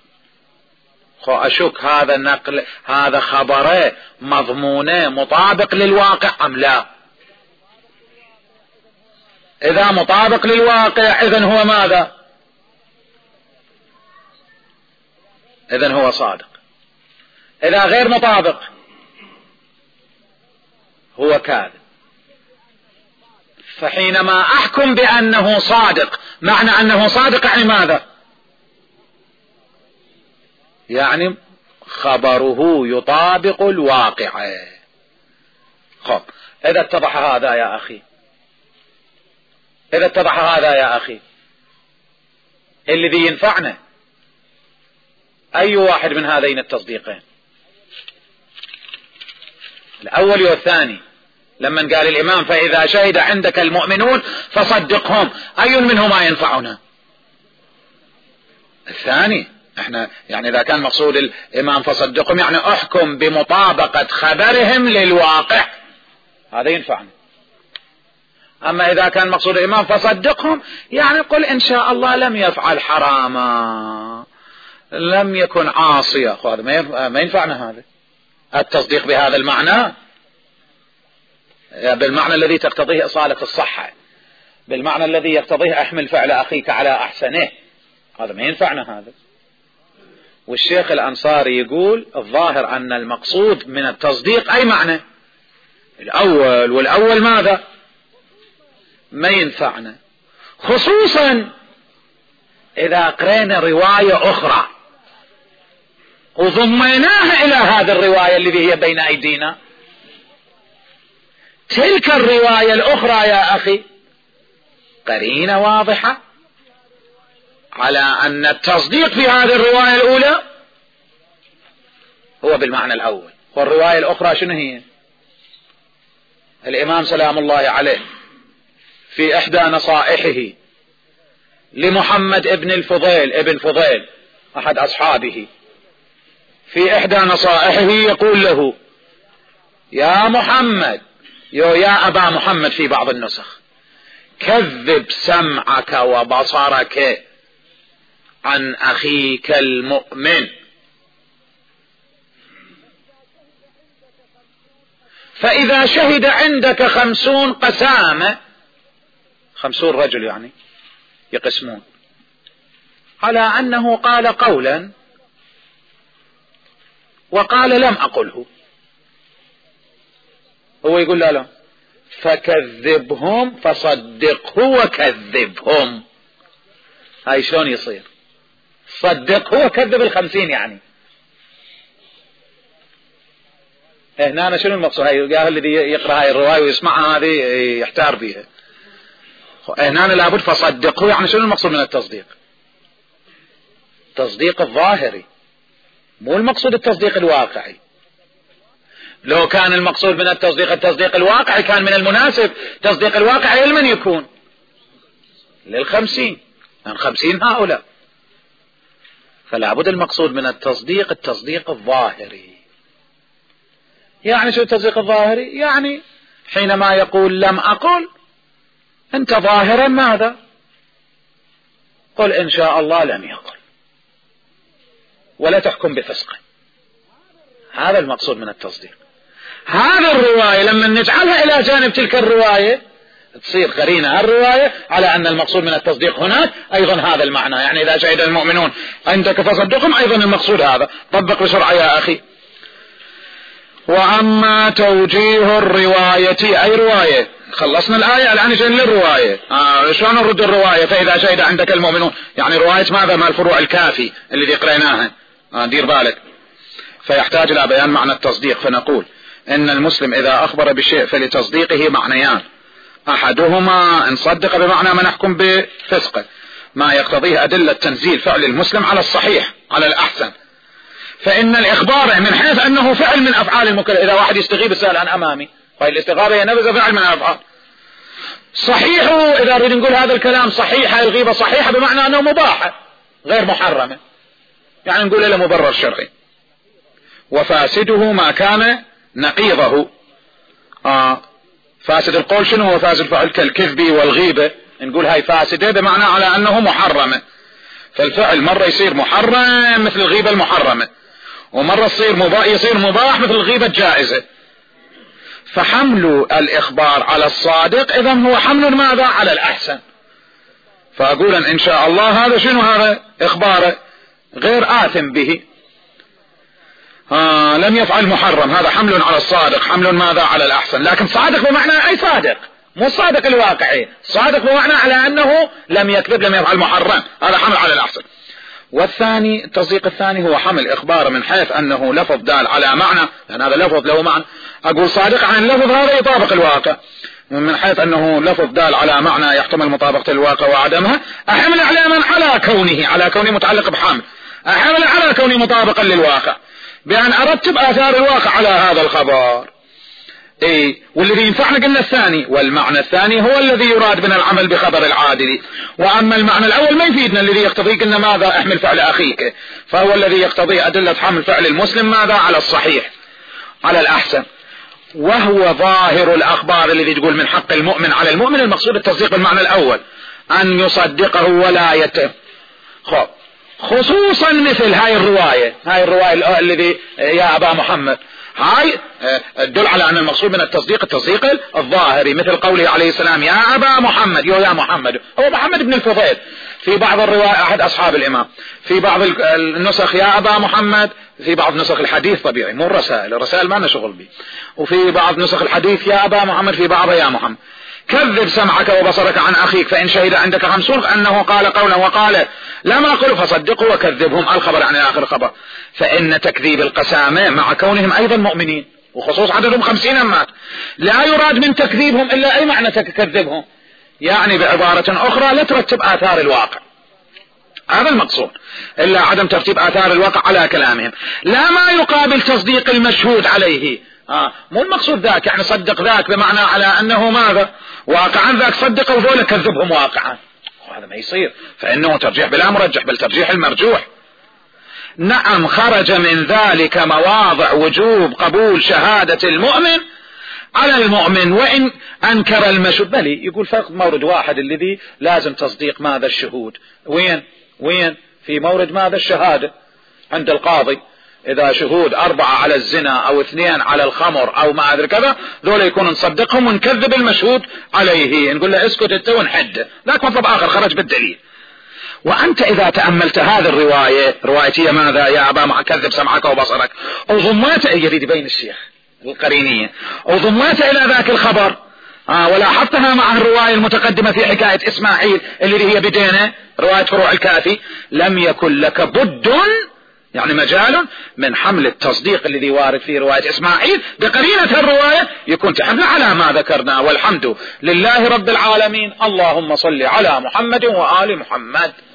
أشك هذا النقل هذا خبره مضمونه مطابق للواقع أم لا. إذا مطابق للواقع إذن هو ماذا؟ إذن هو صادق. إذا غير مطابق هو كاذب. فحينما أحكم بأنه صادق، معنى أنه صادق يعني ماذا؟ يعني خبره يطابق الواقع. خب إذا اتضح هذا يا أخي، إذا اتضح هذا يا أخي، الذي ينفعنا أي واحد من هذين التصديقين، الأول والثاني؟ لما قال الإمام فإذا شهد عندك المؤمنون فصدقهم، أي منهما ينفعنا؟ الثاني. احنا يعني إذا كان مقصود الإمام فصدقهم يعني أحكم بمطابقة خبرهم للواقع، هذا ينفعنا. أما إذا كان مقصود الإمام فصدقهم يعني قل إن شاء الله لم يفعل حراما، لم يكن عاصيا، هذا ما ينفعنا. هذا التصديق بهذا المعنى، بالمعنى الذي تقتضيه إصالة الصحة، بالمعنى الذي يقتضيه أحمل فعل أخيك على أحسنه، هذا ما ينفعنا. هذا والشيخ الأنصاري يقول الظاهر أن المقصود من التصديق أي معنى الأول، والأول ماذا؟ ما ينفعنا، خصوصا إذا قرينا رواية أخرى وضميناها إلى هذه الرواية التي هي بين أيدينا، تلك الرواية الأخرى يا أخي قرينة واضحة على أن التصديق في هذه الرواية الأولى هو بالمعنى الأول. والرواية الأخرى شنو هي؟ الإمام سلام الله عليه في إحدى نصائحه لمحمد ابن فضيل أحد أصحابه، في إحدى نصائحه يقول له: يا محمد، يا أبا محمد في بعض النسخ، كذب سمعك وبصرك عن أخيك المؤمن، فإذا شهد عندك 50 قسامة، 50 رجل يعني يقسمون على أنه قال قولا وقال لم أقله، هو يقول لا فكذبهم فصدقه وكذبهم. هاي شلون يصير؟ صدقه وكذب 50 يعني. هنا أنا شنو المقصود؟ هاي الذي يقرأ هاي الرواية ويسمعها هذه يحتار بها. هنا لابد فصدقه، يعني شنو المقصود من التصديق؟ التصديق الظاهري، مو المقصود التصديق الواقعي. لو كان المقصود من التصديق الواقعي كان من المناسب تصديق الواقعي لمن يكون؟ لل50، يعني 50 هؤلاء. فلا بد المقصود من التصديق الظاهري. يعني شو التصديق الظاهري؟ يعني حينما يقول لم أقل، أنت ظاهرا ماذا؟ قل إن شاء الله لم يقل، ولا تحكم بفسقه. هذا المقصود من التصديق. هذا الرواية لما نجعلها إلى جانب تلك الرواية تصير قرينة الرواية على أن المقصود من التصديق هناك أيضا هذا المعنى. يعني إذا شهد المؤمنون عندك فصدقهم، أيضا المقصود هذا. طبق بسرعة يا أخي. وأما توجيه الرواية، أي رواية؟ خلصنا الآية الآن جاء للرواية. شلون نرد الرواية؟ فإذا شهد عندك المؤمنون، يعني رواية ماذا؟ ما الفروع الكافي الذي قرأناها، دير بالك. فيحتاج إلى بيان معنى التصديق. فنقول إن المسلم إذا أخبر بشيء فلتصديقه معنيان: أحدهما إن صدق بمعنى ما نحكم بفسقه، ما يقتضيه أدلة تنزيل فعل المسلم على الصحيح على الأحسن. فإن الإخبار من حيث أنه فعل من أفعال المكلف. إذا واحد يستغيب السؤال عن أمامي، فالاستغابة هي نفسها فعل من الأفعال. صحيح، إذا نريد نقول هذا الكلام صحيح، الغيبة صحيحة بمعنى أنه مباحة غير محرمة، يعني نقول له مبرر شرعي. وفاسده ما كان نقيضه. فاسد القول شنو هو؟ فاسد الفعل كالكذب والغيبة، نقول هاي فاسدة بمعنى على أنه محرمة. فالفعل مرة يصير محرم مثل الغيبة المحرمة، ومرة يصير مباح مثل الغيبة الجائزة. فحمل الإخبار على الصادق إذا هو حمل ماذا؟ على الأحسن. فأقول إن شاء الله هذا شنو؟ هذا إخباره غير آثم به، لم يفعل محرم، هذا حمل على الصادق، حمل ماذا؟ على الأحسن. لكن صادق بمعنى أي صادق؟ مو الصادق الواقعي، صادق بمعنى على أنه لم يكذب، لم يفعل محرم، هذا حمل على الأحسن. والثاني، التصديق الثاني هو حمل إخبار من حيث أنه لفظ دال على معنى، لأن هذا لفظ له معنى. أقول صادق عن اللفظ هذا يطابق الواقع، من حيث أنه لفظ دال على معنى يحتمل مطابقة الواقع وعدمها. أحمل على من؟ على كونه متعلق بحمل، أحمل على كونه مطابقا للواقع، بأن أرتب آثار الواقع على هذا الخبر. والذي ينفعنا قلنا الثاني، والمعنى الثاني هو الذي يراد من العمل بخبر العادل. وأما المعنى الأول ما يفيدنا، الذي يقتضي قلنا ماذا؟ احمل فعل أخيك، فهو الذي يقتضي أدلة حمل فعل المسلم ماذا؟ على الصحيح على الأحسن. وهو ظاهر الأخبار الذي تقول من حق المؤمن على المؤمن. المقصود التصديق بالمعنى الأول، أن يصدقه ولا يتم. خصوصا مثل هاي الرواية الذي يا أبا محمد، هاي تدل على أن المقصود من التصديق الظاهري، مثل قوله عليه السلام يا أبا محمد، يا محمد، هو محمد بن الفضيل. في بعض الرواية أحد أصحاب الإمام، في بعض النسخ يا أبا محمد، في بعض نسخ الحديث طبيعي مو الرسائل ما نشغل به، وفي بعض نسخ الحديث يا أبا محمد، في بعضها يا محمد. كذب سمعك وبصرك عن أخيك فإن شهد عندك 50 أنه قال قولا وقال لما قل فصدقوا وكذبهم، الخبر عن آخر الخبر. فإن تكذيب القسامة مع كونهم أيضا مؤمنين، وخصوص عددهم 50 أمات، لا يراد من تكذيبهم إلا أي معنى تكذبهم، يعني بعبارة أخرى لا ترتب آثار الواقع، هذا المقصود، إلا عدم ترتيب آثار الواقع على كلامهم، لا ما يقابل تصديق المشهود عليه. مو المقصود ذاك يعني صدق ذاك بمعنى على أنه ماذا واقعا ذاك صدق وذولا كذبهم واقعا، هذا ما يصير، فإنه ترجيح بلا مرجح بل ترجيح المرجوح. نعم خرج من ذلك مواضع وجوب قبول شهادة المؤمن على المؤمن وإن أنكر المشهود، بل يقول فرق مورد واحد الذي لازم تصديق ماذا الشهود، وين في مورد ماذا الشهادة عند القاضي، إذا شهود 4 على الزنا أو 2 على الخمر أو ما أدري كذا، ذولا يكون نصدقهم ونكذب المشهود عليه، نقول له اسكت انت ونحد، ذاك مطلب آخر خرج بالدليل. وأنت إذا تأملت هذه الرواية، روايتي ماذا يا أبا ما كذب سمعك وبصرك، وضمات يريد بين الشيخ القرينية، وضمات إلى ذاك الخبر ولاحظتها مع الرواية المتقدمة في حكاية إسماعيل اللي هي بدينه رواية فروع الكافي، لم يكن لك بد يعني مجال من حمل التصديق الذي وارد في رواية إسماعيل بقرينة الرواية يكون تحمل على ما ذكرنا، والحمد لله رب العالمين. اللهم صل على محمد وآل محمد.